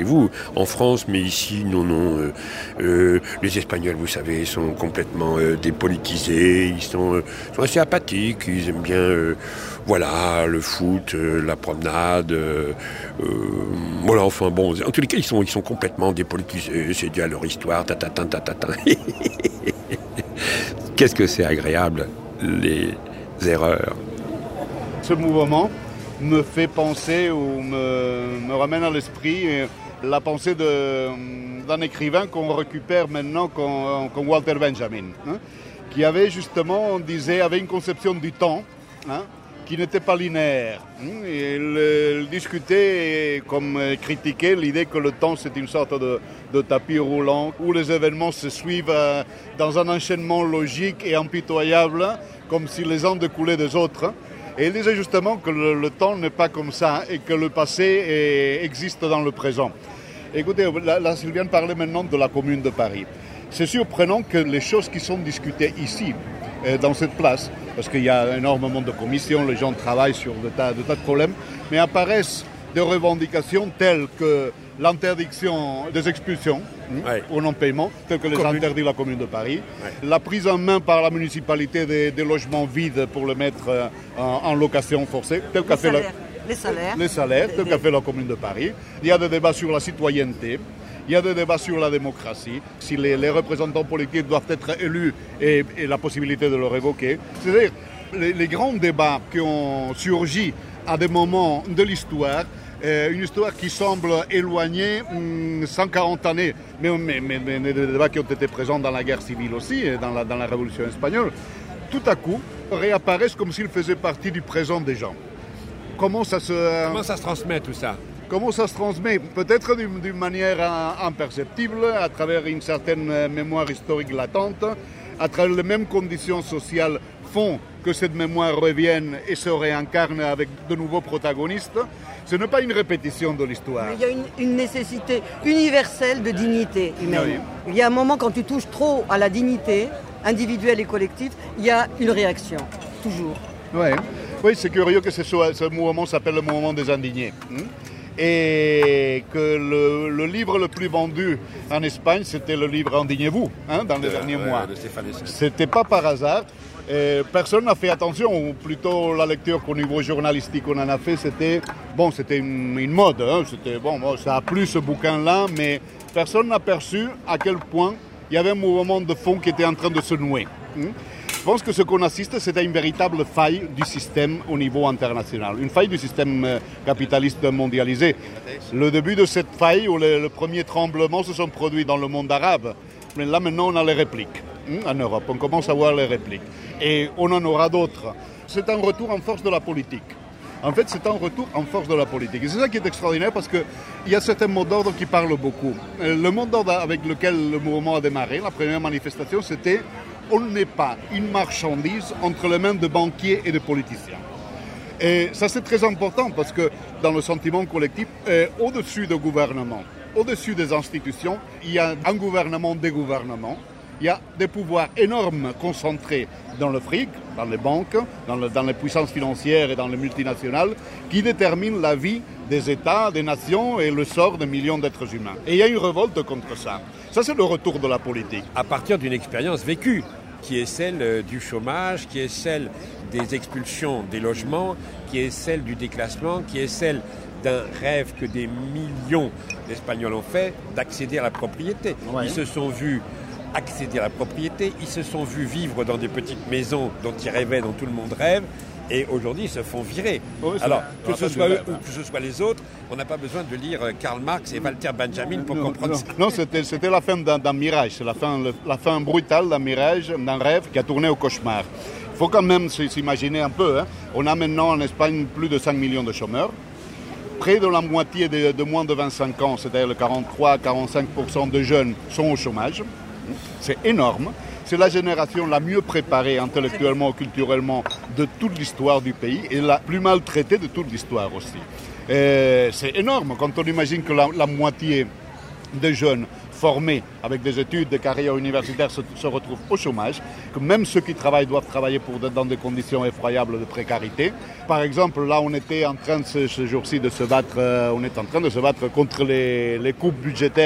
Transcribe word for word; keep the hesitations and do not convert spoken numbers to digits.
chez vous, en France, mais ici, non, non. Euh, euh, les Espagnols, vous savez, sont complètement euh, dépolitisés, ils sont, euh, sont assez apathiques, ils aiment bien, euh, voilà, le foot, euh, la promenade, euh, euh, voilà, enfin bon, en tous les cas, ils sont, ils sont complètement dépolitisés, c'est dû à leur histoire, tatatin, tatatin. Qu'est-ce que c'est agréable, les erreurs. Ce mouvement me fait penser ou me, me ramène à l'esprit la pensée de, d'un écrivain qu'on récupère maintenant comme, comme Walter Benjamin, hein, qui avait justement, on disait, avait une conception du temps, hein, qui n'était pas linéaire. Hein, et il, il discutait et comme critiquait l'idée que le temps c'est une sorte de, de tapis roulant où les événements se suivent euh, dans un enchaînement logique et impitoyable, comme si les uns découlaient des autres. Et il disait justement que le, le temps n'est pas comme ça et que le passé est, existe dans le présent. Écoutez, là, là Sylviane parlait maintenant de la Commune de Paris. C'est surprenant que les choses qui sont discutées ici, euh, dans cette place, parce qu'il y a énormément de commissions, les gens travaillent sur de tas de, tas de problèmes, mais apparaissent des revendications telles que l'interdiction des expulsions, ouais, pour non-paiement, telles que les Commune. interdit la Commune de Paris, ouais, la prise en main par la municipalité des, des logements vides pour les mettre euh, en, en location forcée, tel qu'a fait la, les salaires, les salaires tel qu'a fait la Commune de Paris. Il y a des débats sur la citoyenneté, il y a des débats sur la démocratie, si les, les représentants politiques doivent être élus et, et la possibilité de le révoquer. C'est-à-dire, les, les grands débats qui ont surgi à des moments de l'histoire, Euh, une histoire qui semble éloignée hum, cent quarante années, mais, mais, mais, mais des débats qui ont été présents dans la guerre civile aussi, et dans la, dans la Révolution espagnole, tout à coup réapparaissent comme s'ils faisaient partie du présent des gens. Comment ça se, euh, Comment ça se transmet tout ça ? Comment ça se transmet ? Peut-être d'une, d'une manière imperceptible, à travers une certaine mémoire historique latente, à travers les mêmes conditions sociales font que cette mémoire revienne et se réincarne avec de nouveaux protagonistes. Ce n'est pas une répétition de l'histoire. Mais il y a une, une nécessité universelle de dignité humaine. Oui. Il y a un moment, quand tu touches trop à la dignité individuelle et collective, il y a une réaction, toujours. Ouais. Oui, c'est curieux que ce, soit, ce mouvement s'appelle le mouvement des indignés. Hein, et que le, le livre le plus vendu en Espagne, c'était le livre Indignez-vous, hein, dans les euh, derniers euh, mois. C'était pas par hasard. Et personne n'a fait attention, ou plutôt la lecture qu'au niveau journalistique on en a fait, c'était bon, c'était une, une mode, hein, c'était bon, bon, ça a plu ce bouquin-là, mais personne n'a perçu à quel point il y avait un mouvement de fond qui était en train de se nouer. Hein. Je pense que ce qu'on assiste, c'est à une véritable faille du système au niveau international, une faille du système capitaliste mondialisé. Le début de cette faille, où le, le premier tremblement se sont produits dans le monde arabe, mais là maintenant on a les répliques. En Europe, on commence à voir les répliques. Et on en aura d'autres. C'est un retour en force de la politique. En fait, c'est un retour en force de la politique. Et c'est ça qui est extraordinaire parce qu'il y a certains mots d'ordre qui parlent beaucoup. Le mot d'ordre avec lequel le mouvement a démarré, la première manifestation, c'était « On n'est pas une marchandise entre les mains de banquiers et de politiciens ». Et ça, c'est très important parce que dans le sentiment collectif, euh, au-dessus du gouvernement, au-dessus des institutions, il y a un gouvernement des gouvernements. Il y a des pouvoirs énormes concentrés dans le fric, dans les banques, dans, le, dans les puissances financières et dans les multinationales, qui déterminent la vie des États, des nations et le sort de millions d'êtres humains. Et il y a une révolte contre ça. Ça, c'est le retour de la politique. À partir d'une expérience vécue, qui est celle du chômage, qui est celle des expulsions des logements, qui est celle du déclassement, qui est celle d'un rêve que des millions d'Espagnols ont fait, d'accéder à la propriété. Ouais. Ils se sont vus accéder à la propriété, ils se sont vus vivre dans des petites maisons dont ils rêvaient, dont tout le monde rêve, et aujourd'hui ils se font virer. Oui, alors, que ce soit eux ou que ce soit les autres, on n'a pas besoin de lire Karl Marx et Walter Benjamin pour non, comprendre non, ça. Non, c'était, c'était la fin d'un, d'un mirage, c'est la fin, la fin brutale d'un mirage, d'un rêve qui a tourné au cauchemar. Il faut quand même s'imaginer un peu, hein. On a maintenant en Espagne plus de cinq millions de chômeurs. Près de la moitié de, de moins de vingt-cinq ans, c'est-à-dire le quarante-trois à quarante-cinq pour cent de jeunes sont au chômage. C'est énorme. C'est la génération la mieux préparée intellectuellement et culturellement de toute l'histoire du pays et la plus mal traitée de toute l'histoire aussi. Et c'est énorme quand on imagine que la, la moitié de jeunes formés avec des études, des carrières universitaires se, se retrouvent au chômage, que même ceux qui travaillent doivent travailler pour, dans des conditions effroyables de précarité. Par exemple, là, on était en train ce, ce jour-ci de se battre, euh, on est en train de se battre contre les, les coupes budgétaires